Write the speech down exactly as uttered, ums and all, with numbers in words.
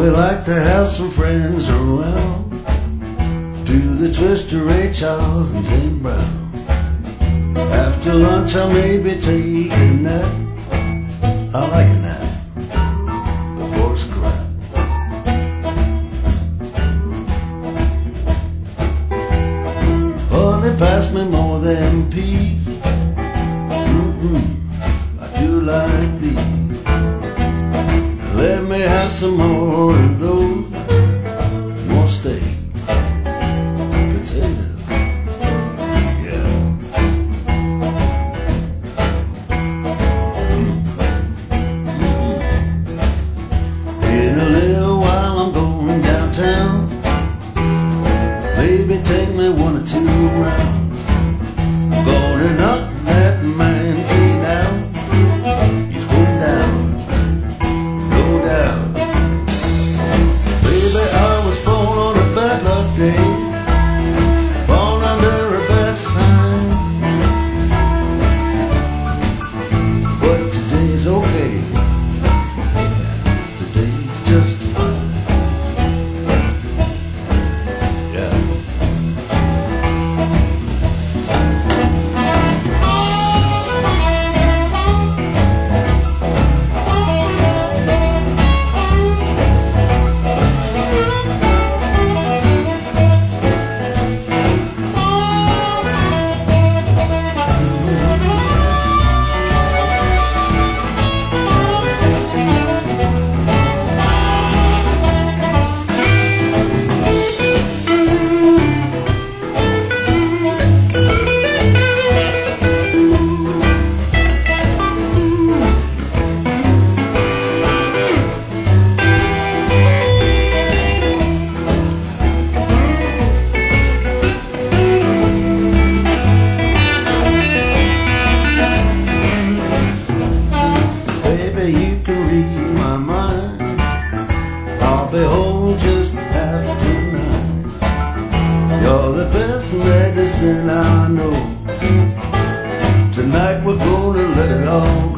we like to have some friends around. Do the Twister, Ray Charles and Tim Brown. After lunch I'll maybe take a nap. I like a nap before scrap. Honey, pass me more than peas. Mm-mm, I do like these. Let me have some more of those. More steak, potatoes, yeah. In a little while I'm going downtown. Maybe take me one or two rounds. I'm gonna knock that man clean out. He's going down, go down. Baby, I was born on a bad luck day, born under a bad sign. But today's okay, yeah, today's just fine. Yeah. You can read my mind. I'll be home just after nine. You're the best medicine I know. Tonight we're gonna let it all